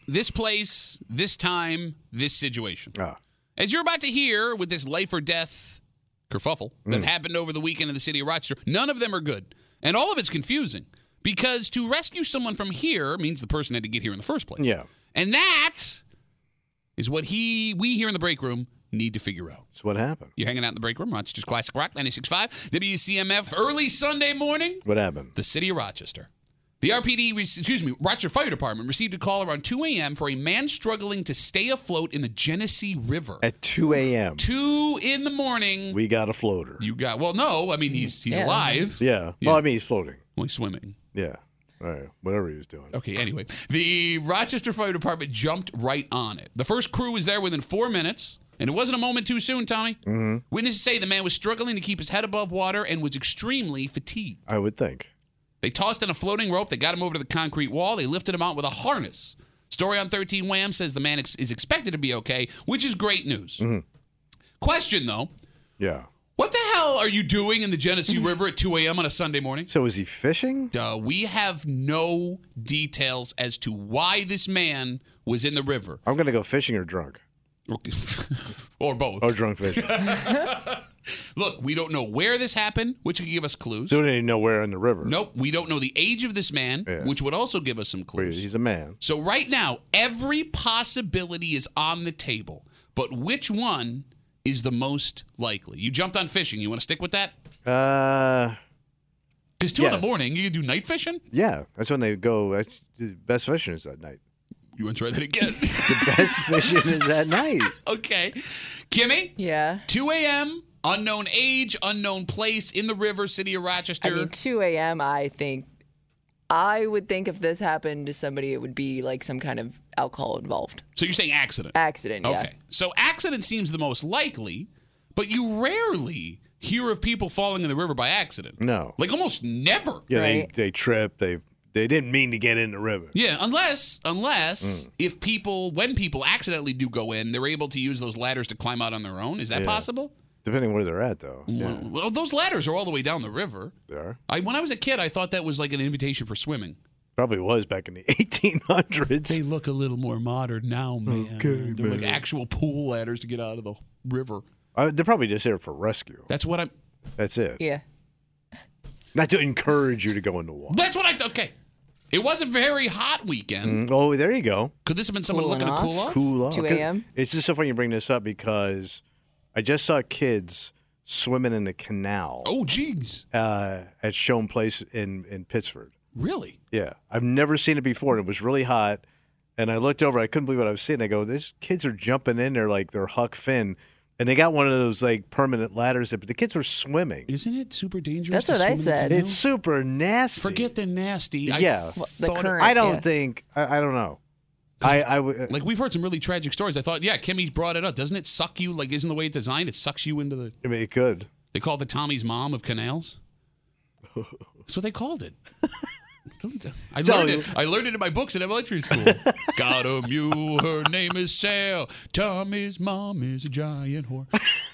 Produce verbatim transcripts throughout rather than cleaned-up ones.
this place, this time, this situation. Ah. As you're about to hear with this life or death kerfuffle that Mm. happened over the weekend in the city of Rochester, none of them are good. And all of it's confusing because to rescue someone from here means the person had to get here in the first place. Yeah. And that is what he, we here in the break room need to figure out. That's what happened. You're hanging out in the break room, Rochester's Classic Rock, ninety-six point five, W C M F, early Sunday morning. What happened? The city of Rochester. The R P D, excuse me, Rochester Fire Department received a call around two a.m. for a man struggling to stay afloat in the Genesee River. At two a.m. Two in the morning. We got a floater. You got, well, no, I mean, he's he's Yeah. alive. Yeah. Yeah. Well, I mean, he's floating. Well, he's swimming. Yeah. All right. Whatever he was doing. Okay, anyway, the Rochester Fire Department jumped right on it. The first crew was there within four minutes, and it wasn't a moment too soon, Tommy. Mm-hmm. Witnesses say the man was struggling to keep his head above water and was extremely fatigued. I would think. They tossed in a floating rope. They got him over to the concrete wall. They lifted him out with a harness. Story on thirteen Wham says the man ex- is expected to be okay, which is great news. Mm-hmm. Question, though. Yeah. What the hell are you doing in the Genesee River at two a.m. on a Sunday morning? So is he fishing? Uh, we have no details as to why this man was in the river. I'm going to go fishing or drunk. Or both. Or drunk fishing. Look, we don't know where this happened, which could give us clues. So we don't even know where in the river. Nope, we don't know the age of this man, Yeah. which would also give us some clues. He's a man. So right now, every possibility is on the table, but which one is the most likely? You jumped on fishing. You want to stick with that? Uh, Because two in yeah. the morning, you can do night fishing? yeah. That's when they go. That's, the best fishing is at night. You want to try that again? The best fishing is at night. Okay. Kimmy, Yeah. two a.m., unknown age, unknown place, in the river, city of Rochester. I mean, two a.m., I think, I would think if this happened to somebody, it would be like some kind of alcohol involved. So you're saying accident? Accident, yeah. Okay. So accident seems the most likely, but you rarely hear of people falling in the river by accident. No. Like almost never. Yeah, Right. they, they trip. They they didn't mean to get in the river. Yeah, unless unless Mm. if people when people accidentally do go in, they're able to use those ladders to climb out on their own. Is that Yeah. possible? Depending where they're at, though. Yeah, Well, those ladders are all the way down the river. they are. I when I was a kid, I thought that was like an invitation for swimming. Probably was back in the eighteen hundreds. They look a little more modern now, man. Okay, they're like man. actual pool ladders to get out of the river. Uh, they're probably just there for rescue. That's what I'm. That's it. Yeah. Not to encourage you to go in the water. That's what I. Okay. It was a very hot weekend. Mm, oh, there you go. Could this have been someone Cooling looking off? to cool off? Cool off. two a.m.? It's just so funny you bring this up because I just saw kids swimming in the canal Oh, jeez. uh, at Shone Place in, in Pittsford. Really? Yeah. I've never seen it before. It was really hot. And I looked over. I couldn't believe what I was seeing. I go, these kids are jumping in there like they're Huck Finn. And they got one of those like permanent ladders, but the kids were swimming. Isn't it super dangerous? That's to what I swim in the said. canal? It's super nasty. Forget the nasty. I Yeah. th- Well, the thought it- current- I don't Yeah. think, I, I don't know. I, I would. like we've heard some really tragic stories. I thought, yeah, Kimmy's brought it up. Doesn't it suck you? Like, isn't the way it's designed? It sucks you into the. I mean, it could. They call it the Tommy's mom of canals. That's what they called it. I learned it. I learned it in my books in elementary school. Got a mule. Her name is Sal. Tommy's mom is a giant whore.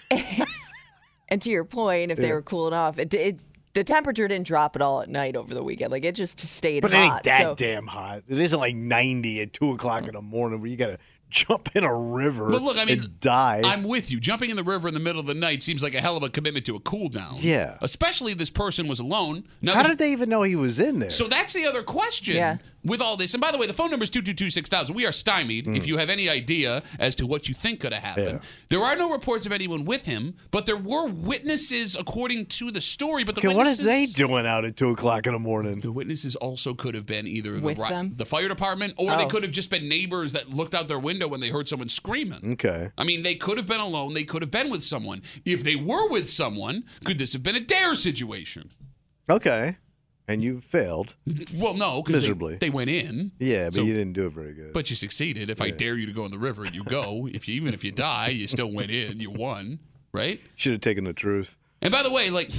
And to your point, if they Yeah. were cooling off, it, it the temperature didn't drop at all at night over the weekend. Like, it just stayed But it ain't hot. that so, damn hot. It isn't like ninety at two o'clock in the morning where you got to jump in a river But look, I mean, and die. I'm with you. Jumping in the river in the middle of the night seems like a hell of a commitment to a cool down. Yeah. Especially if this person was alone. Now, How this- did they even know he was in there? So that's the other question Yeah. with all this. And by the way, the phone number is two two two, six thousand. We are stymied. If you have any idea as to what you think could have happened. Mm. Yeah. There are no reports of anyone with him, but there were witnesses according to the story. But the okay, what witnesses, are they doing out at two o'clock in the morning? The witnesses also could have been either the, With ri- them? the fire department or they Oh. could have just been neighbors that looked out their window when they heard someone screaming. Okay. I mean, they could have been alone. They could have been with someone. If they were with someone, could this have been a dare situation? Okay. And you failed. Well, no, because Miserably. they, they went in. Yeah, but So- you didn't do it very good. But you succeeded. If I dare you to go in the river and you go, if you even if you die, you still went in. You won, right? Should have taken the truth. And by the way, like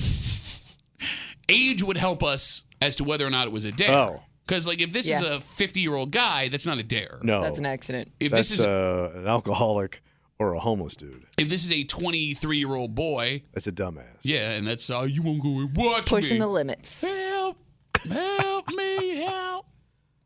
age would help us as to whether or not it was a dare. Oh. Because like if this is Yeah. a fifty-year-old guy, that's not a dare. No. that's an accident. If That's this is uh, an alcoholic or a homeless dude. if this is a twenty-three-year-old boy, That's a dumbass. yeah, and that's uh, you won't go and watch Pushing me. the limits. Help! Help me! Help!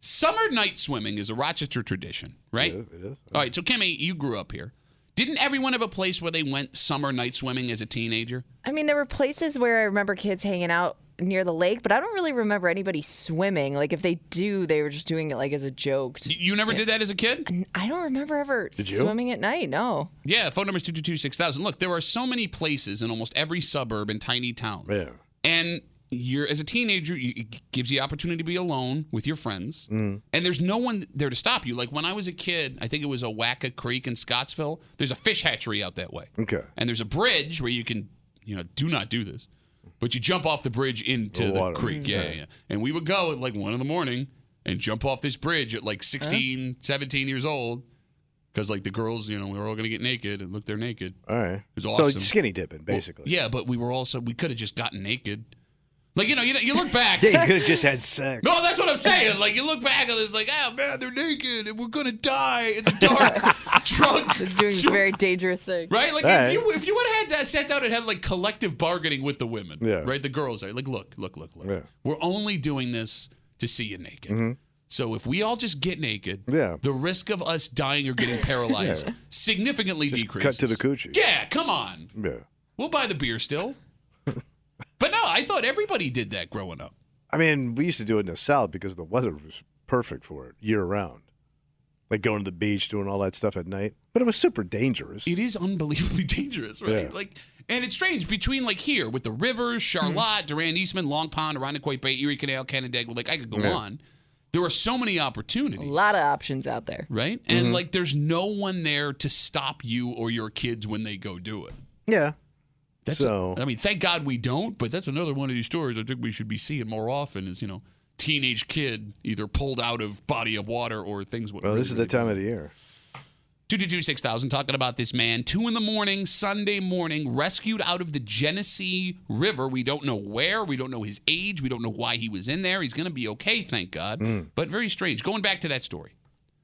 Summer night swimming is a Rochester tradition, right? It is. It is. All right, so Kimmy, you grew up here. Didn't everyone have a place where they went summer night swimming as a teenager? I mean, there were places where I remember kids hanging out near the lake, but I don't really remember anybody swimming. Like, if they do, they were just doing it, like, as a joke. Y- You never did that as a kid? And I don't remember ever Did you? swimming at night, no. Yeah, phone number is two two two, six thousand. Look, there are so many places in almost every suburb and tiny town. Yeah. And you're as a teenager, you, it gives you the opportunity to be alone with your friends. Mm. And there's no one there to stop you. Like when I was a kid, I think it was Owaka Creek in Scottsville. There's a fish hatchery out that way. Okay. And there's a bridge where you can, you know, do not do this. But you jump off the bridge into The the, water. creek. Yeah, yeah, yeah. And we would go at like one in the morning and jump off this bridge at like sixteen, seventeen years old. Because like the girls, you know, we were all going to get naked and look, they're naked. All right. It was awesome. So skinny dipping, basically. Well, yeah, but we were also, we could have just gotten naked. Like, you know, you, know, you look back. Yeah, you could have just had sex. No, that's what I'm saying. Like, you look back and it's like, oh, man, they're naked and we're going to die in the dark, drunk. They're doing Sure. very dangerous things. Right? Like, All if right. you if you would have had that, sat down and had, like, collective bargaining with the women, Yeah. right? The girls are like, look, look, look, look. Yeah. We're only doing this to see you naked. Mm-hmm. So if we all just get naked, Yeah. the risk of us dying or getting paralyzed Yeah. significantly Just decreases. cut to the coochie. Yeah, come on. Yeah. We'll buy the beer still. But no, I thought everybody did that growing up. I mean, we used to do it in the South because the weather was perfect for it year round. Like going to the beach, doing all that stuff at night. But it was super dangerous. It is unbelievably dangerous, right? Yeah. Like, and it's strange between like here with the rivers, Charlotte, Durand, Eastman, Long Pond, Irondequoit Bay, Erie Canal, Canandaigua. Like I could go Yeah. on. There are so many opportunities. A lot of options out there. right? And like, there's no one there to stop you or your kids when they go do it. Yeah. That's So- I mean, thank God we don't. But that's another one of these stories I think we should be seeing more often. Is you know, teenage kid either pulled out of body of water or things. Well, this is the time of the year. two two two, six thousand, talking about this man. Two in the morning, Sunday morning, rescued out of the Genesee River. We don't know where. We don't know his age. We don't know why he was in there. He's going to be okay, thank God. But very strange. Going back to that story.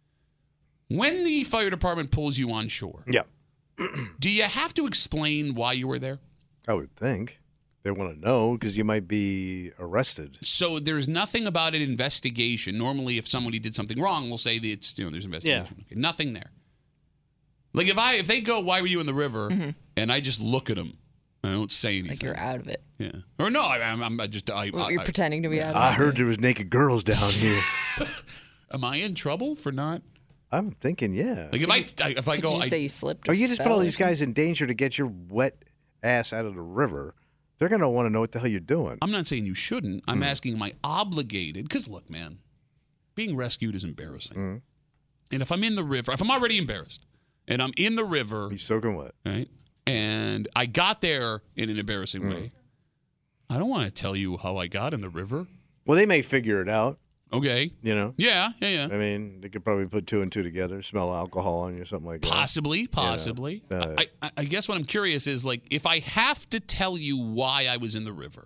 When the fire department pulls you on shore, Yeah. do you have to explain why you were there? I would think. They want to know because you might be arrested. So there's nothing about an investigation. Normally, if somebody did something wrong, we'll say that it's, you know, there's an investigation. Okay, nothing there. Like if I if they go, why were you in the river? And I just look at them, I don't say anything. Like you're out of it. Yeah. Or no, I, I'm, I'm I just I, Well, I, you're I- pretending to be out of I it. heard there was naked girls down here. Am I in trouble for not? I'm thinking, yeah. Like if I, I if I Could go, you I, say you slipped? Or Or you just put fell all or these guys in danger to get your wet ass out of the river. They're going to want to know what the hell you're doing. I'm not saying you shouldn't. I'm asking, am I obligated? Because look, man, being rescued is embarrassing. And if I'm in the river, if I'm already embarrassed, and I'm in the river, You soaking wet. right, and I got there in an embarrassing way, I don't want to tell you how I got in the river. Well, they may figure it out, Okay. you know. Yeah, yeah, yeah. I mean, they could probably put two and two together, smell alcohol on you, something like that. Possibly, possibly. uh, I, I, I guess what I'm curious is like if I have to tell you why I was in the river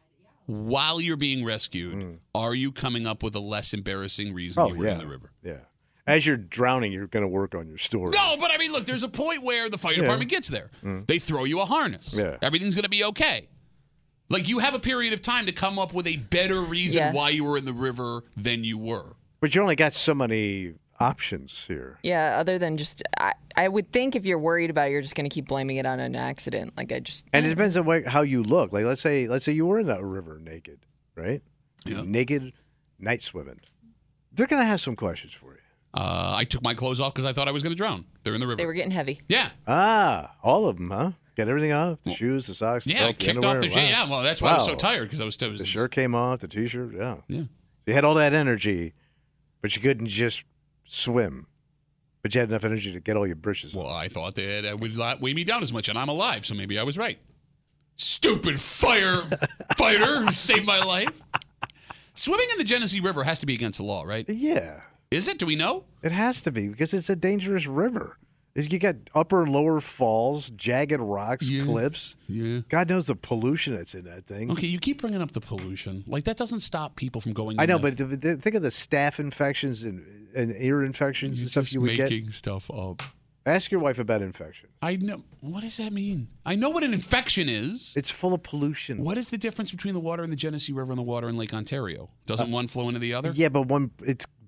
while you're being rescued, are you coming up with a less embarrassing reason Oh, you were yeah. in the river? Yeah. As you're drowning, you're going to work on your story. No, but I mean, look, there's a point where the fire department gets there. They throw you a harness. Yeah. Everything's going to be okay. Like you have a period of time to come up with a better reason Yeah. why you were in the river than you were. But you only got so many options here. Yeah, other than just, I, I would think if you're worried about it, you're just going to keep blaming it on an accident. Like I just, And it depends on what, how you look. Like let's say let's say you were in that river naked, right? Yeah. Naked, night swimming. They're going to have some questions for you. Uh, I took my clothes off because I thought I was going to drown. They're in the river. they were getting heavy. yeah. Ah, all of them, huh? Get everything off. The shoes, the socks, the Yeah, I belt, the kicked underwear. off the Wow. shit. Yeah, well, that's why I was so Wow. tired because I was, I was The shirt came off, the t-shirt, yeah. Yeah. You had all that energy, but you couldn't just swim. But you had enough energy to get all your britches. Well, I thought that it would not weigh me down as much, and I'm alive, so maybe I was right. Stupid fire fighter who saved my life. Swimming in the Genesee River has to be against the law, right? Yeah, Is it? Do we know? it has to be because it's a dangerous river. Is you got upper and lower falls, jagged rocks, Yeah. cliffs. Yeah. God knows the pollution that's in that thing. Okay, you keep bringing up the pollution. Like, that doesn't stop people from going I know, in but th- th- think of the staph infections and, and ear infections You're and stuff just you would get. making stuff up. Ask your wife about infection. I know. What does that mean? I know what an infection is. It's full of pollution. What is the difference between the water in the Genesee River and the water in Lake Ontario? Doesn't one flow into the other? Yeah, but one it's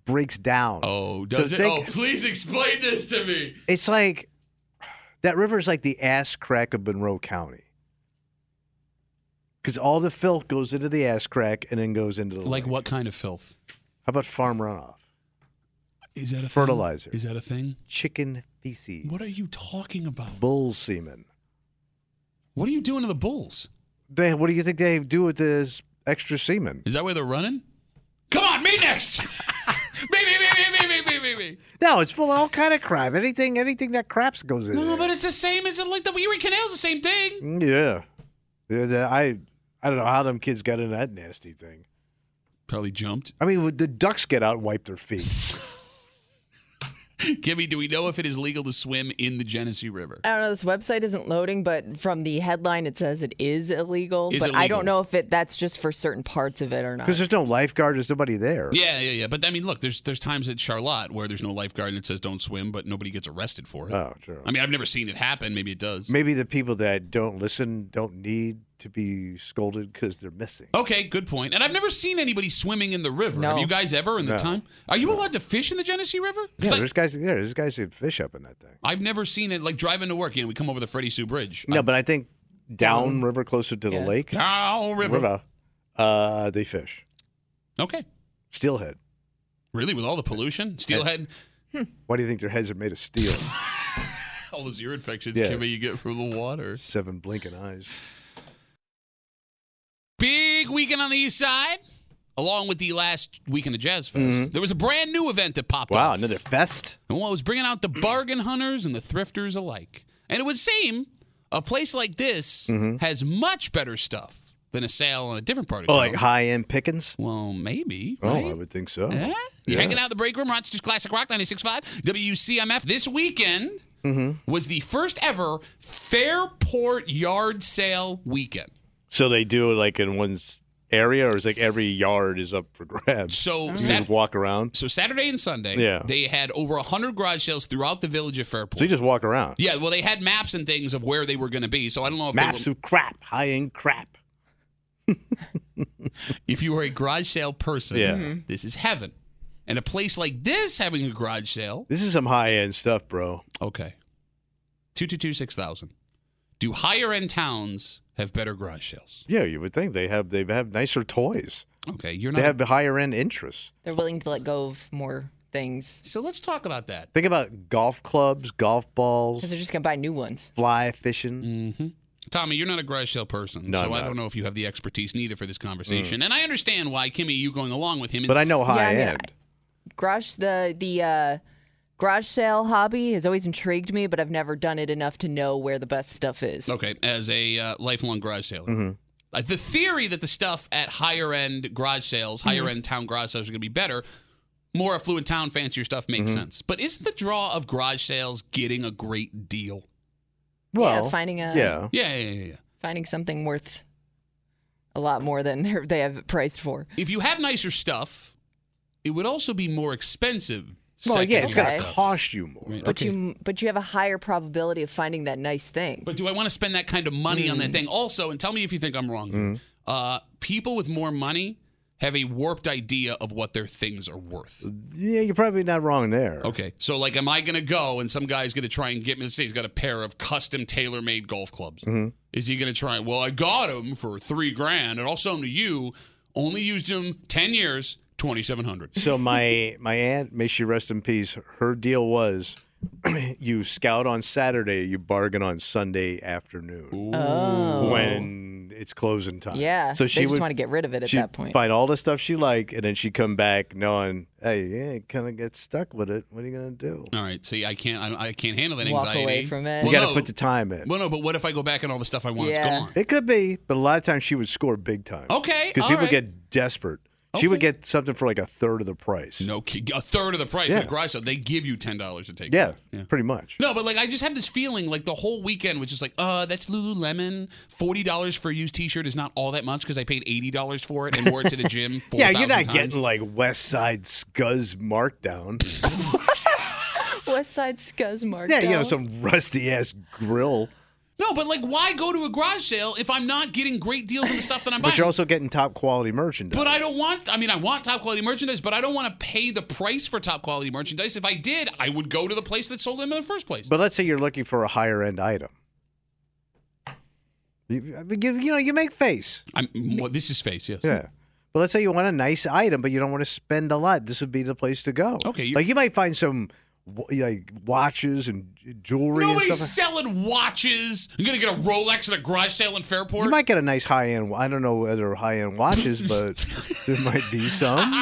breaks down. Oh, does So it? think- Oh, please explain this to me. It's like that river is like the ass crack of Monroe County. Because all the filth goes into the ass crack and then goes into the Like lake. what kind of filth? How about farm runoff? Is that a Fertilizer. Thing? Is that a thing? Chicken feces. What are you talking about? Bull semen. What are you doing to the bulls? They, what do you think they do with this extra semen? Is that where they're running? Come on, me next. me, me, me, me, me, me, me, me. No, it's full of all kind of crap. Anything, anything that craps goes in No, there. but it's the same as like the Erie Canal's the same thing. Yeah. Yeah, the- I, I don't know how them kids got in that nasty thing. Probably jumped. I mean, would the ducks get out and wipe their feet? Kimmy, do we know if it is legal to swim in the Genesee River? I don't know. This website isn't loading, but from the headline, it says it is illegal. Is but I illegal. don't know if it that's just for certain parts of it or not. Because there's no lifeguard. There's nobody there. Yeah, yeah, yeah. But I mean, look, there's there's times at Charlotte where there's no lifeguard and it says don't swim, but nobody gets arrested for it. Oh, true. I mean, I've never seen it happen. Maybe it does. Maybe the people that don't listen don't need to be scolded because they're missing. Okay, good point. And I've never seen anybody swimming in the river. No. Have you guys ever in the No. time? Are you allowed to fish in the Genesee River? 'Cause Yeah, I- there's guys. Yeah, there's guys that fish up in that thing. I've never seen it like driving to work. You know, we come over the Freddie Sue Bridge. No, but I think down river, closer to the Yeah. lake, Down river. river, uh, they fish. Okay. Steelhead. Really, with all the pollution, steelhead, Why do you think their heads are made of steel? all those ear infections, Yeah. Kimmy, you get from the water. Seven blinking eyes. Big weekend on the east side, along with the last weekend of Jazz Fest. There was a brand new event that popped Mm-hmm. Wow, off. another fest. And well, it was bringing out the bargain hunters and the thrifters alike. And it would seem a place like this has much better stuff than a sale in a different part of Oh, town. like high end pickings. Well, maybe. Oh, right? I would think so. Yeah. You're Yeah. hanging out in the break room, Rochester's Classic Rock ninety-six point five, W C M F. This weekend was the first ever Fairport yard sale weekend. So they do it like in one's area, or is like every yard is up for grabs? So, You Sat- just walk around. so Saturday and Sunday, Yeah. they had over one hundred garage sales throughout the village of Fairport. So you just walk around. yeah, well, they had maps and things of where they were going to be. So I don't know if Maps they were, of crap, high end crap. if you were a garage sale person, Yeah. this is heaven. And a place like this having a garage sale, This is some high end stuff, bro. okay. two two two six thousand. Do higher end towns have better garage sales? Yeah, you would think they have they have nicer toys. Okay, you're They not. have higher end interests. They're willing to let go of more things So let's talk about that. Think about golf clubs, golf because balls, they're just gonna buy new ones. fly fishing. Mm-hmm. Tommy, you're not a garage sale person, No, so I'm I not. don't know if you have the expertise needed for this conversation. And I understand why, Kimmy, you going along with him. But I know high I mean, end. Garage the the uh, garage sale hobby has always intrigued me, but I've never done it enough to know where the best stuff is. Okay, as a uh, lifelong garage sailor. Mm-hmm. Uh, the theory that the stuff at higher end garage sales, higher end town garage sales are going to be better, more affluent town, fancier stuff makes Mm-hmm. sense. But isn't the draw of garage sales getting a great deal? Well, yeah, finding a yeah. Yeah, yeah, yeah, yeah. finding something worth a lot more than they're, they have it priced for. If you have nicer stuff, it would also be more expensive. Well, yeah, it's going Okay. to cost you more. Right. But Okay. you but you have a higher probability of finding that nice thing. But do I want to spend that kind of money on Mm. that thing? Also, and tell me if you think I'm wrong. here, Uh, people with more money have a warped idea of what their things are worth. Yeah, you're probably not wrong there. Okay, so like, am I going to go and some guy's going to try and get me? Let's say he's got a pair of custom tailor-made golf clubs. Mm-hmm. Is he going to try? Well, I got them for three grand, and I'll sell them to you. Only used them ten years, twenty-seven hundred. So my my aunt, may she rest in peace, her deal was you scout on Saturday, you bargain on Sunday afternoon Oh. when it's closing time. Yeah. So she they just would want to get rid of it at she'd that point. find all the stuff she liked, and then she'd come back knowing, hey, yeah, kind of get stuck with it. What are you gonna do? All right, see, I can't, I, I can't handle that Walk anxiety. away from it. You Well, got to no, put the time in. well, no, but what if I go back and all the stuff I want is Yeah. gone? It could be, but a lot of times she would score big time. Okay, Because all people right. get desperate. She would Okay. get something for like a third of the price. No, ki- a third of the price Yeah. at a garage sale. They give you ten dollars to take. Yeah, it. yeah. pretty much. No, but like I just have this feeling like the whole weekend was just like, uh, that's Lululemon. Forty dollars for a used T-shirt is not all that much because I paid eighty dollars for it and wore it to the gym. four Yeah, you're not thousand times. getting like West Side Scuzz markdown. West Side Scuzz markdown. Yeah, you know, some rusty ass grill. No, but like, why go to a garage sale if I'm not getting great deals on the stuff that I'm buying? But you're also getting top quality merchandise. But I don't want, I mean, I want top quality merchandise, but I don't want to pay the price for top quality merchandise. If I did, I would go to the place that sold them in the first place. But let's say you're looking for a higher end item. You, I mean, you, you know, you make face. I'm, well, this is face, yes. Yeah. But let's say you want a nice item, but you don't want to spend a lot. This would be the place to go. Okay, you- like you might find some w- like watches and jewelry. Nobody's and stuff. selling watches. You're going to get a Rolex at a garage sale in Fairport? You might get a nice high end. I don't know whether high end watches, but there might be some.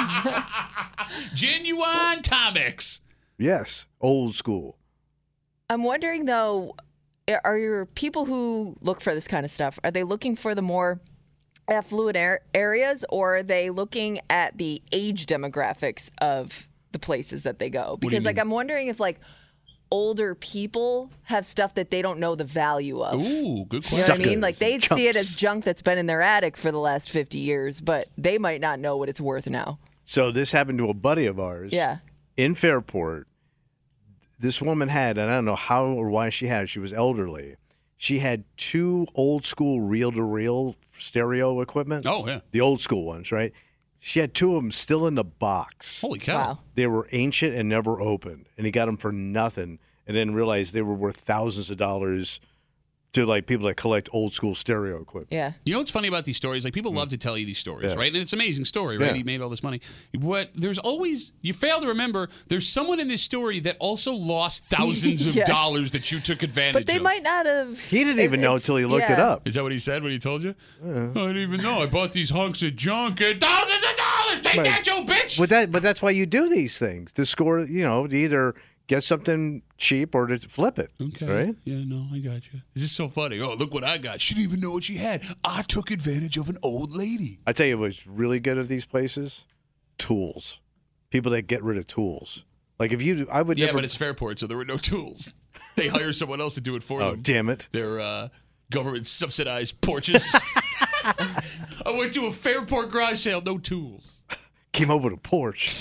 Genuine Timex. Yes, old school. I'm wondering though, are your people who look for this kind of stuff, are they looking for the more affluent ar- areas, or are they looking at the age demographics of the places that they go? do you Because like mean? I'm wondering if like older people have stuff that they don't know the value of. Ooh, good You know question. what I mean? Like they Suckers and see it as chumps. junk that's been in their attic for the last fifty years, but they might not know what it's worth now. So this happened to a buddy of ours. Yeah. In Fairport. This woman had, and I don't know how or why she had, she was elderly. She had two old school reel to reel stereo equipment. Oh, yeah. The old school ones, right? She had two of them still in the box. Holy cow. Wow. They were ancient and never opened. And he got them for nothing and then realized they were worth thousands of dollars to like people that collect old school stereo equipment. Yeah. You know what's funny about these stories? Like, people love to tell you these stories, Yeah. right? And it's an amazing story, right? Yeah. He made all this money. What there's always, you fail to remember, there's someone in this story that also lost thousands of Yes. dollars that you took advantage But they of. might not have. He didn't even it- know it's- until he looked it yeah. up. Is that what he said when he told you? I didn't even know. I bought these hunks of junk at thousands of dollars. Take Right. that, Joe bitch. But that but that's why you do these things. To score, you know, to either get something cheap or to flip it. Okay. Right? Yeah, no, I got you. This is so funny. Oh, look what I got. She didn't even know what she had. I took advantage of an old lady. I tell you what's really good at these places? Tools. People that get rid of tools. Like if you I would Yeah, never but it's Fairport, so there were no tools. They hire someone else to do it for Oh, them. damn it. Their uh, government subsidized porches. I went to a Fairport garage sale, no tools. Came over to porch.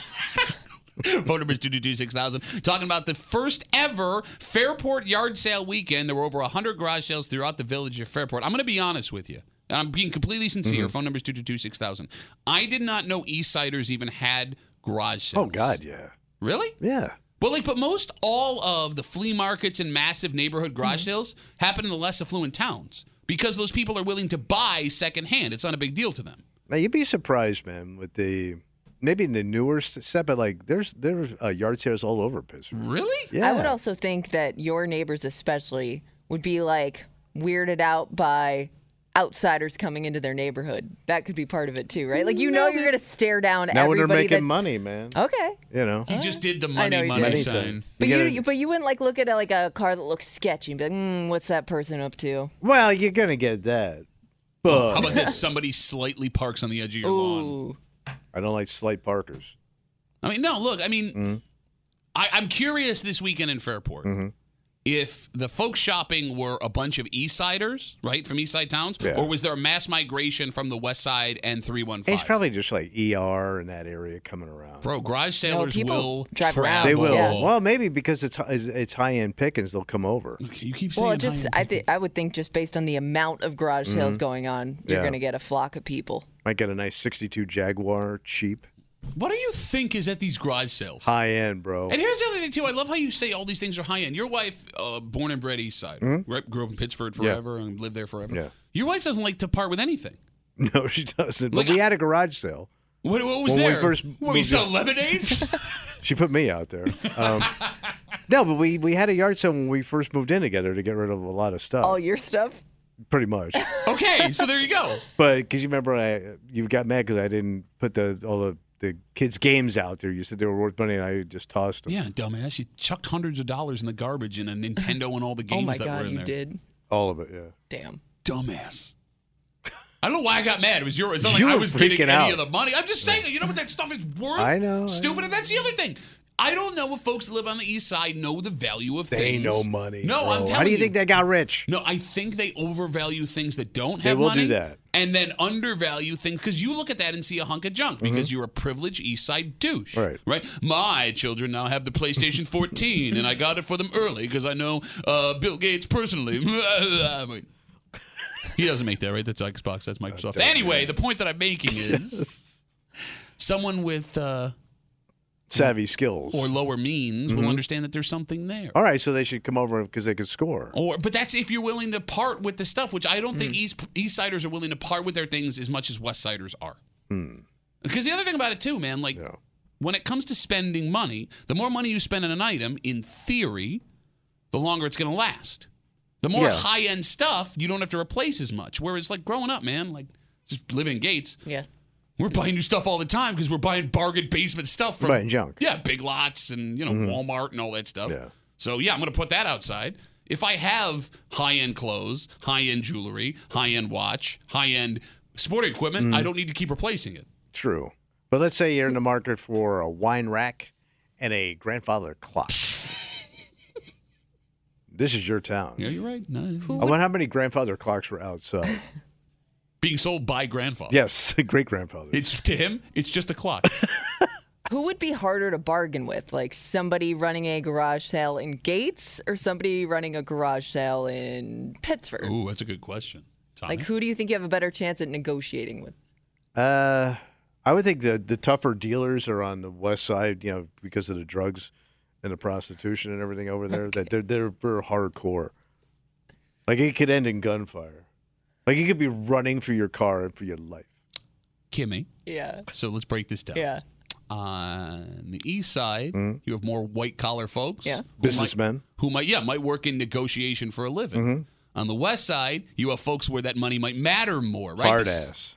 Phone number is two two two six thousand. Talking about the first ever Fairport yard sale weekend. There were over one hundred garage sales throughout the village of Fairport. I'm going to be honest with you. And I'm being completely sincere. Mm-hmm. Phone number is two two two six thousand. I did not know Eastsiders even had garage sales. Oh God, yeah. Really? Yeah. Well, like, but most all of the flea markets and massive neighborhood garage Mm-hmm. sales happen in the less affluent towns because those people are willing to buy secondhand. It's not a big deal to them. Now you'd be surprised, man, with the maybe in the newer set, but like there's there's uh, yard sales all over Pittsburgh. Really? Yeah. I would also think that your neighbors, especially, would be like weirded out by outsiders coming into their neighborhood. That could be part of it too, right? Like you know, you're gonna stare down now when they're everybody. making that, money, man. Okay, You know. He just did the I know money, he money did. sign. Anything. but You you, gotta- you but you wouldn't like look at like a car that looks sketchy and be like, mm, what's that person up to? Well, you're gonna get that. But How about this? Somebody slightly parks on the edge of your lawn. Ooh, I don't like slight parkers. I mean, no, look, I mean, Mm-hmm. I, I'm curious this weekend in Fairport Mm-hmm. if the folks shopping were a bunch of East Siders, right, from East Side towns, Yeah. or was there a mass migration from the West Side and three one five? It's probably just like E R in that area coming around. Bro, garage sailors people will drive around. travel. They will. Yeah. Well, maybe because it's it's, it's high end pickings, they'll come over. Okay, you keep saying well, it just high-end I people. think I would think just based on the amount of garage sales going on, you're Yeah. gonna get a flock of people. Might get a nice sixty-two Jaguar, cheap, What do you think is at these garage sales? high end, bro. And here's the other thing, too. I love how you say all these things are high end. Your wife, uh, born and bred East Side, right? Grew up in Pittsford forever and lived there forever. Yeah. Your wife doesn't like to part with anything. No, she doesn't. Like, But we had a garage sale. What, what was When we there? first what, we moved sell in. lemonade? She put me out there. Um, no, but we, we had a yard sale when we first moved in together to get rid of a lot of stuff. All your stuff. Pretty much. Okay, so there you go. But because you remember, I you got mad because I didn't put the all the, the kids' games out there. You said they were worth money, and I just tossed them. Yeah, dumbass. You chucked hundreds of dollars in the garbage in a Nintendo and all the games Oh my that were god, in you there. did. All of it, yeah. Damn. Dumbass. I don't know why I got mad. It was your. It's not You like I were was getting freaking any out. of the money. I'm just saying, you know what that stuff is worth? I know, I Stupid. And that's the other thing. I don't know if folks that live on the east side know the value of They things. know money. No, bro. I'm telling you. How do you think they got rich? No, I think they overvalue things that don't They have will money. do that. And then undervalue things because you look at that and see a hunk of junk because you're a privileged east side douche. Mm-hmm. Right. Right? My children now have the PlayStation fourteen and I got it for them early because I know uh, Bill Gates personally. Wait. He doesn't make that, right? That's Xbox. That's Microsoft. Anyway, the point that I'm making is someone with uh, Savvy skills. or lower means Mm-hmm. will understand that there's something there. All right, so they should come over because they could score. Or, but that's if you're willing to part with the stuff, which I don't think East East Siders are willing to part with their things as much as West Siders are. Because the other thing about it too, man, like Yeah. when it comes to spending money, the more money you spend on an item, in theory, the longer it's going to last. The more Yeah. high end stuff, you don't have to replace as much. Whereas, like growing up, man, like just living in Gates, Yeah. we're buying new stuff all the time because we're buying bargain basement stuff from Buying junk. yeah, Big Lots and you know Walmart and all that stuff. Yeah. So yeah, I'm going to put that outside. If I have high-end clothes, high-end jewelry, high-end watch, high-end sporting equipment, I don't need to keep replacing it. True. But let's say you're in the market for a wine rack and a grandfather clock. This is your town. Yeah, you're right. No, I wonder how many grandfather clocks were outside. being sold by grandfather. Yes, great grandfather. It's to him, it's just a clock. Who would be harder to bargain with? Like somebody running a garage sale in Gates or somebody running a garage sale in Pittsford? Ooh, that's a good question. Tommy? Like who do you think you have a better chance at negotiating with? Uh, I would think the the tougher dealers are on the west side, you know, because of the drugs and the prostitution and everything over there. That they're they're they're hardcore. Like it could end in gunfire. Like you could be running for your car and for your life. Kimmy. Yeah. So let's break this down. Yeah. On the east side, you have more white collar folks. Yeah. who might- Businessmen. Who might, yeah, might work in negotiation for a living. Mm-hmm. On the west side, you have folks where that money might matter more, right? Hard This- ass.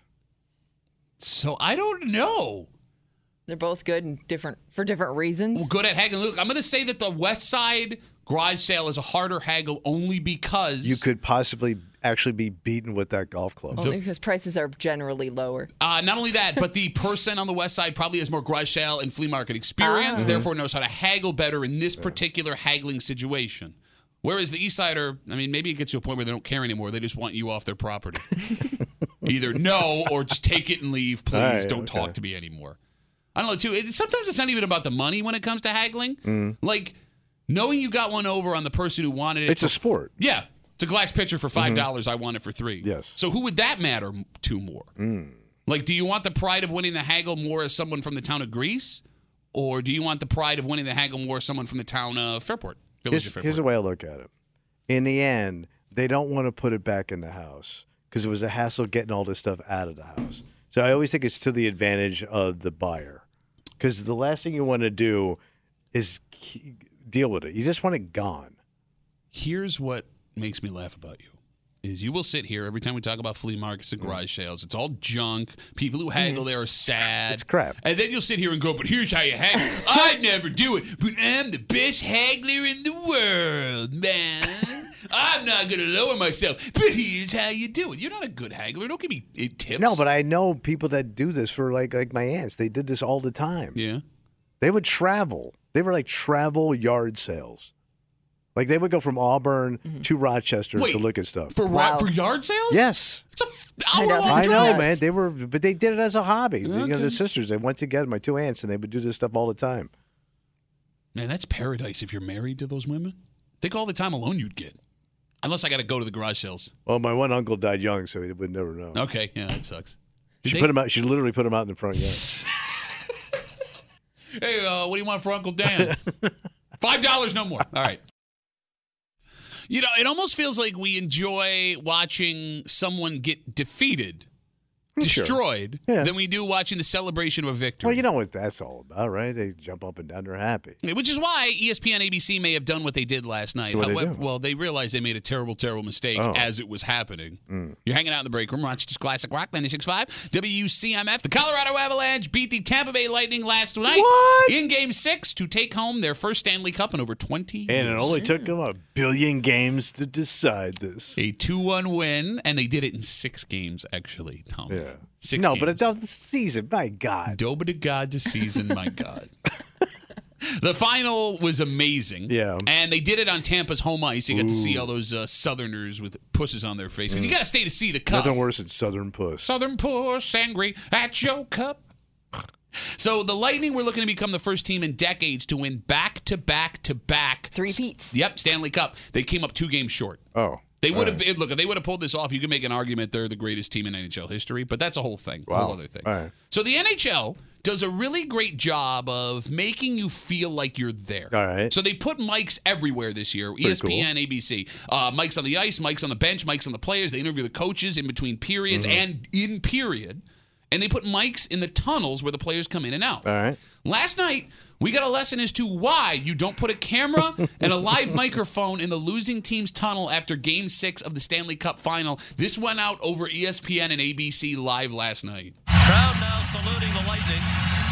So I don't know. They're both good and different for different reasons. Well, good at haggling. Look, I'm going to say that the west side garage sale is a harder haggle only because You could possibly actually be beaten with that golf club. Only because prices are generally lower. Uh, not only that, but the person on the west side probably has more garage sale and flea market experience, therefore knows how to haggle better in this particular haggling situation. Whereas the east sider, I mean, maybe it gets to a point where they don't care anymore. They just want you off their property. Either no or just take it and leave. Please All right, don't okay. talk to me anymore. I don't know, too. It, sometimes it's not even about the money when it comes to haggling. Mm. Like, knowing you got one over on the person who wanted it. It's a for- sport. Yeah. It's a glass pitcher for five dollars. I want it for three. Yes. So who would that matter to more? Like, do you want the pride of winning the haggle more as someone from the town of Greece? Or do you want the pride of winning the haggle more as someone from the town of Fairport? Village Here's, of Fairport. here's the way I look at it. In the end, they don't want to put it back in the house because it was a hassle getting all this stuff out of the house. So I always think it's to the advantage of the buyer because the last thing you want to do is ke- deal with it. You just want it gone. Here's what makes me laugh about you. Is you will sit here every time we talk about flea markets and garage sales. It's all junk. People who haggle there are sad. It's crap. And then you'll sit here and go, but here's how you haggle. I'd never do it, but I'm the best haggler in the world, man. I'm not going to lower myself, but here's how you do it. You're not a good haggler. Don't give me uh, tips. No, but I know people that do this for like like my aunts. They did this all the time. Yeah. They would travel. They were like travel yard sales. Like they would go from Auburn to Rochester Wait, to look at stuff. For, Wow. for yard sales? Yes. It's a f- I know. hour-long I know, drive. man. They were, but they did it as a hobby. You know, Okay. the sisters, they went together, my two aunts, and they would do this stuff all the time. Man, that's paradise if you're married to those women. Think all the time alone you'd get. Unless I got to go to the garage sales. Well, my one uncle died young, so he would never know. Okay, yeah, that sucks. Did She they- put him out. She literally put him out in the front yard. Hey, uh, what do you want for Uncle Dan? Five dollars, no more. All right. You know, it almost feels like we enjoy watching someone get defeated, Sure. destroyed, Yeah. than we do watching the celebration of a victory. Well, you know what that's all about, right? They jump up and down. They're happy. Which is why E S P N A B C may have done what they did last night. So what'd they However, do? well, they realized they made a terrible, terrible mistake Oh. as it was happening. You're hanging out in the break room. Rochester's Classic Rock, ninety-six point five. W C M F. The Colorado Avalanche beat the Tampa Bay Lightning last night What? in Game six to take home their first Stanley Cup in over twenty And it years. only took them a billion games to decide this. A two one win, and they did it in six games, actually, Tom. Yeah. Six no, games. but it's the season. My God. Doba to God to season, my God. The final was amazing. Yeah. And they did it on Tampa's home ice. You got to see all those uh, Southerners with pusses on their faces. Mm. You got to stay to see the cup. Nothing worse than Southern puss. Southern puss angry at your cup. So the Lightning were looking to become the first team in decades to win back-to-back-to-back. Three peats. Yep, Stanley Cup. They came up two games short. Oh. They would have right. look if they would have pulled this off. You could make an argument they're the greatest team in N H L history, but that's a whole thing, a wow. whole other thing. Right. So the N H L does a really great job of making you feel like you're there. All right. So they put mics everywhere this year. Pretty E S P N, cool. A B C, uh, mics on the ice, mics on the bench, mics on the players. They interview the coaches in between periods mm-hmm. and in period. And they put mics in the tunnels where the players come in and out. All right. Last night, we got a lesson as to why you don't put a camera and a live microphone in the losing team's tunnel after Game six of the Stanley Cup Final. This went out over E S P N and A B C live last night. Crowd now saluting the Lightning.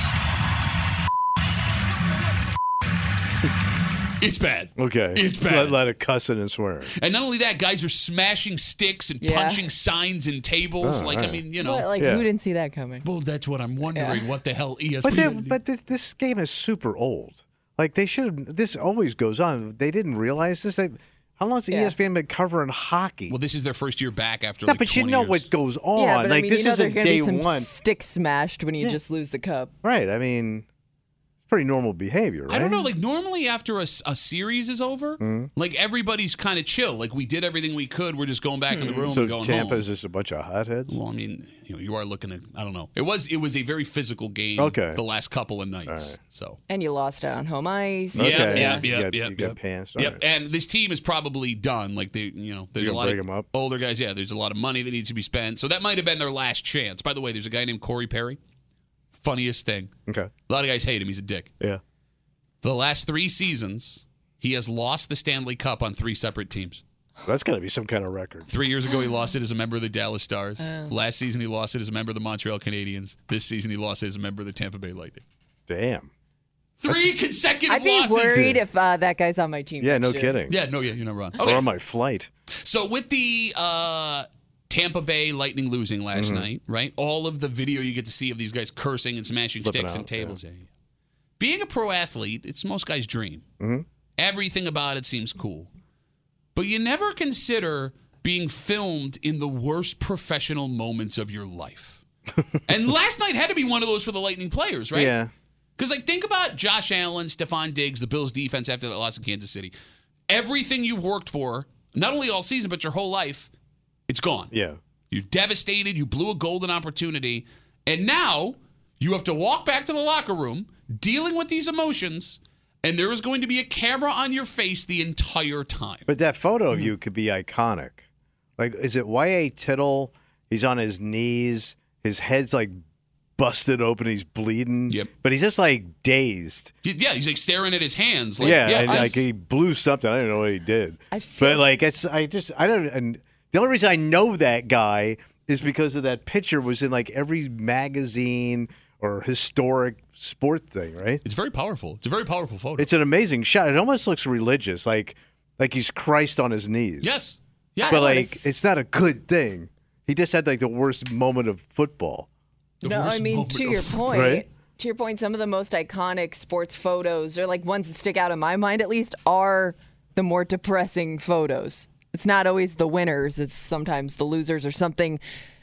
It's bad. Okay. It's bad. Let, let it cussing and swearing. And not only that, guys are smashing sticks and Yeah. punching signs and tables. Oh, like, right. I mean, you know. What, like, Yeah. who didn't see that coming? Well, that's what I'm wondering. Yeah. What the hell E S But P they, N but th- this game is super old. Like they should have. This always goes on. They didn't realize this. They, how long has the Yeah. E S P N been covering hockey? Well, this is their first year back after yeah, like but you twenty know years. what goes on. Yeah, but like I mean, this you know isn't there's day gonna be some one. sticks smashed when you Yeah. just lose the cup. Right. I mean, it's pretty normal behavior, right? I don't know. Like normally after a, s- a series is over, Mm-hmm. like everybody's kind of chill. Like we did everything we could. We're just going back in the room So and going Tampa's home. just a bunch of hotheads. Well, I mean, you know, you are looking at. I don't know. It was it was a very physical game. Okay. The last couple of nights. right. So. And you lost out on home ice. Yeah, Okay. yeah, You yeah, got- yeah, you yeah. got pants. Yep, All right. and this team is probably done. Like they, you know, there's You're a gonna lot break of 'em up? older guys. Yeah, there's a lot of money that needs to be spent. So that might have been their last chance. By the way, there's a guy named Corey Perry. Funniest thing. Okay. A lot of guys hate him. He's a dick. Yeah. The last three seasons, he has lost the Stanley Cup on three separate teams. That's got to be some kind of record. Three years ago, he lost it as a member of the Dallas Stars. Last season, he lost it as a member of the Montreal Canadiens. This season, he lost it as a member of the Tampa Bay Lightning. Damn. Three consecutive I'd be losses. worried if uh, that guy's on my team. Yeah, next no year. kidding. Yeah, no, yeah, you're not wrong. Or Okay. on my flight. So with the uh, Tampa Bay Lightning losing last Mm-hmm. night, right? All of the video you get to see of these guys cursing and smashing Flipping sticks and out, tables. Yeah. Yeah. Being a pro athlete, it's most guys' dream. Mm-hmm. Everything about it seems cool. But you never consider being filmed in the worst professional moments of your life. And last night had to be one of those for the Lightning players, right? Yeah. Because, like, think about Josh Allen, Stephon Diggs, the Bills' defense after the loss in Kansas City. Everything you've worked for, not only all season, but your whole life, it's gone. Yeah. You're devastated. You blew a golden opportunity. And now you have to walk back to the locker room dealing with these emotions, and there is going to be a camera on your face the entire time. But that photo of you could be iconic. Like, is it Y A. Tittle? He's on his knees. His head's like busted open. He's bleeding. Yep. But he's just like dazed. He- yeah, he's like staring at his hands. Like, yeah, yeah, and I- like he blew something. I don't know what he did. I feel- But like it's, I just, I don't. And the only reason I know that guy is because of that picture was in like every magazine or historic sport thing, right? it's very powerful. It's a very powerful photo. It's an amazing shot. It almost looks religious, like like he's Christ on his knees. yes. Yes. But I wanna like, s- it's not a good thing. He just had like the worst moment of football. The No, I worst mean, moment to of- your point, Right? to your point, some of the most iconic sports photos, or like ones that stick out in my mind at least, are the more depressing photos. It's not always the winners. It's sometimes the losers or something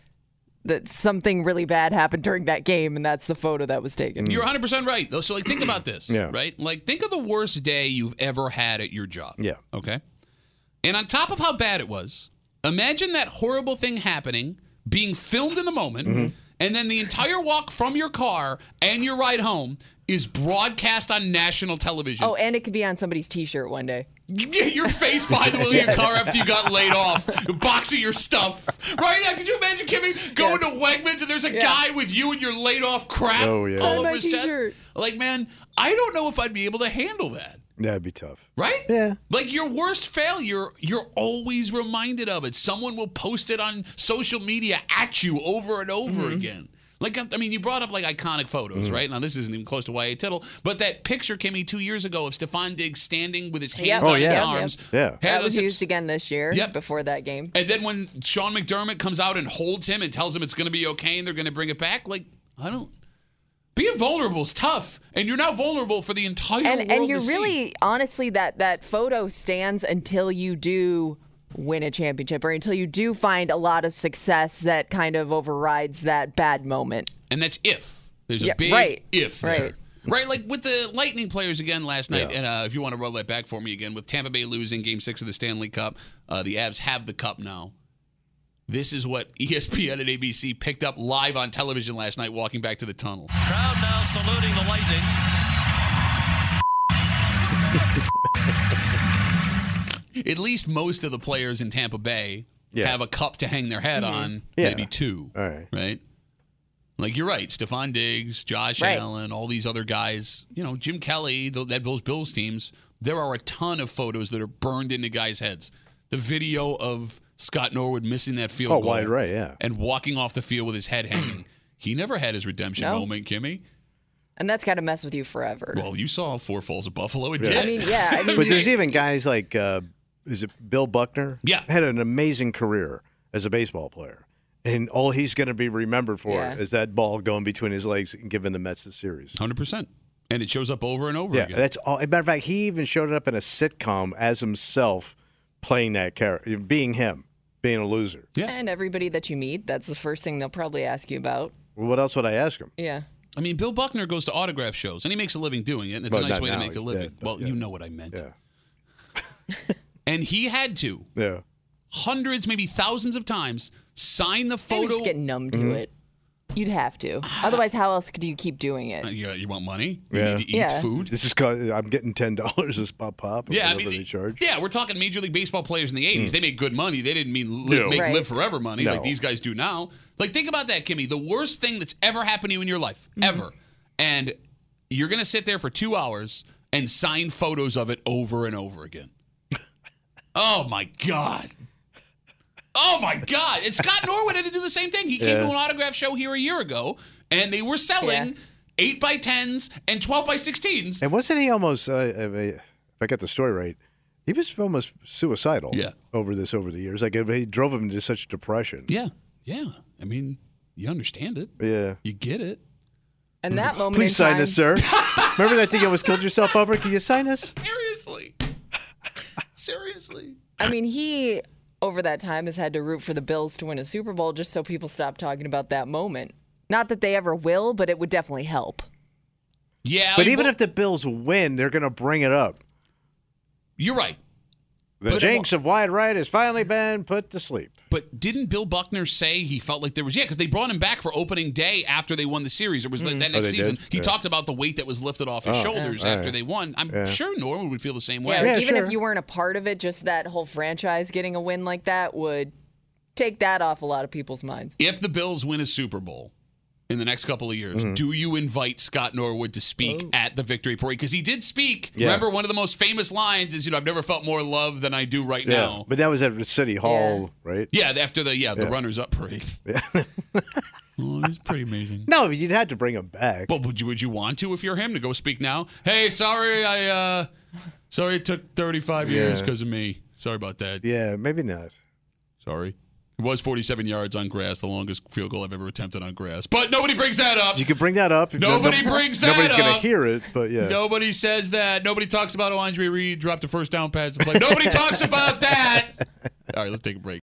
that something really bad happened during that game, and that's the photo that was taken. You're one hundred percent right. Though. So, like, think about this, Yeah. right? Like, think of the worst day you've ever had at your job. Yeah. Okay? And on top of how bad it was, imagine that horrible thing happening, being filmed in the moment, Mm-hmm. and then the entire walk from your car and your ride home is broadcast on national television. Oh, and it could be on somebody's T-shirt one day. Get your face behind the wheel of your car after you got laid off, a box of your stuff. Right? Yeah, could you imagine, Kimmy, going to Wegmans and there's a Yeah. guy with you and your laid off crap Oh, yeah. all On over my his chest? t-shirt. Like, man, I don't know if I'd be able to handle that. That'd be tough. Right? Yeah. Like your worst failure, you're always reminded of it. Someone will post it on social media at you over and over Mm-hmm. again. Like, I mean, you brought up like iconic photos, right? Now, this isn't even close to Y A. Tittle, but that picture, Kimmy, two years ago of Stephon Diggs standing with his hands Yep. on Oh, his yeah. arms. Yeah. had That was those hips- used again this year Yep. before that game. And then when Sean McDermott comes out and holds him and tells him it's going to be okay and they're going to bring it back, like, I don't. Being vulnerable is tough, and you're now vulnerable for the entire And world and you're to see. really honestly that that photo stands until you do win a championship or until you do find a lot of success that kind of overrides that bad moment. And that's if. There's a Yeah, big right, if there. right. Right, like with the Lightning players again last night, and uh, if you want to roll that back for me again, with Tampa Bay losing Game six of the Stanley Cup, uh, the Avs have the cup now. This is what E S P N and A B C picked up live on television last night walking back to the tunnel. Crowd now saluting the Lightning. At least most of the players in Tampa Bay Yeah. have a cup to hang their head on, Yeah. maybe two. All right. Right? Like, you're right. Stephon Diggs, Josh Right. Allen, all these other guys, you know, Jim Kelly, th- that those Bills teams, there are a ton of photos that are burned into guys' heads. The video of Scott Norwood missing that field Oh, goal wide right, yeah. and walking off the field with his head hanging. He never had his redemption No. moment, Kimmy. And that's got to mess with you forever. Well, you saw Four Falls of Buffalo. It Yeah. did. I mean, yeah. I mean, But you- there's even guys like, uh, is it Bill Buckner? Yeah. Had an amazing career as a baseball player. And all he's going to be remembered for Yeah. is that ball going between his legs and giving the Mets the series. one hundred percent. And it shows up over and over Yeah, again. that's all. As a matter of fact, he even showed up in a sitcom as himself playing that character, being him, being a loser. Yeah. and everybody that you meet, that's the first thing they'll probably ask you about. Well, what else would I ask him? Yeah. I mean, Bill Buckner goes to autograph shows, and he makes a living doing it, and it's Well, a nice not way to now, make a he's living. dead, but well, yeah. you know what I meant. Yeah. And he had to, Yeah. hundreds, maybe thousands of times, sign the I would photo. just get numb to Mm-hmm. it. You'd have to. Otherwise, how else could you keep doing it? Uh, you, you want money? You Yeah. need to eat Yeah. food? This is called, I'm getting ten dollars as pop pop. Or Yeah, I whatever mean, they charge. yeah, we're talking Major League Baseball players in the eighties. They made good money. They didn't mean li- No. make Right. live forever money No. like these guys do now. Like, think about that, Kimmy. The worst thing that's ever happened to you in your life, ever. And you're going to sit there for two hours and sign photos of it over and over again. Oh, my God. Oh, my God. And Scott Norwood had to do the same thing. He came Yeah. to an autograph show here a year ago, and they were selling Yeah. eight by tens and twelve by sixteens. And wasn't he almost, uh, if I got the story right, he was almost suicidal Yeah. over this over the years. Like, it, he drove him into such depression. Yeah. Yeah. I mean, you understand it. Yeah. You get it. And that moment Please in sign time, this, sir. Remember that thing you almost killed yourself over? Can you sign us? Seriously. Seriously. I mean, he over that time has had to root for the Bills to win a Super Bowl just so people stop talking about that moment. Not that they ever will, but it would definitely help. Yeah. But I- even well, if the Bills win, they're going to bring it up. you're right. The But- jinx of wide right has finally been put to sleep. But didn't Bill Buckner say he felt like there was, yeah, because they brought him back for opening day after they won the series. It was that next Oh, they season. did? He Yeah. talked about the weight that was lifted off his Oh, shoulders yeah. after All right. they won. I'm Yeah. sure Norwood would feel the same way. Yeah, Yeah, like even sure. if you weren't a part of it, just that whole franchise getting a win like that would take that off a lot of people's minds. If the Bills win a Super Bowl in the next couple of years, Mm-hmm. do you invite Scott Norwood to speak at the victory parade? Because he did speak. Yeah. Remember, one of the most famous lines is, you know, I've never felt more love than I do right Yeah. now. But that was at City Hall, right? Yeah, after the yeah the Yeah. runners-up parade. Yeah. Oh, it's pretty amazing. No, you'd had to bring him back. Well, would you would you want to if you're him to go speak now? Hey, sorry, I uh, sorry it took thirty-five years Yeah. because of me. Sorry about that. Yeah, maybe not. Sorry. It was forty-seven yards on grass, the longest field goal I've ever attempted on grass. But nobody brings that up. You could bring that up. Nobody brings that Nobody's going up. to hear it, but yeah. Nobody says that. Nobody talks about how Andre Reed dropped a first down pass to play. Nobody talks about that. All right, let's take a break.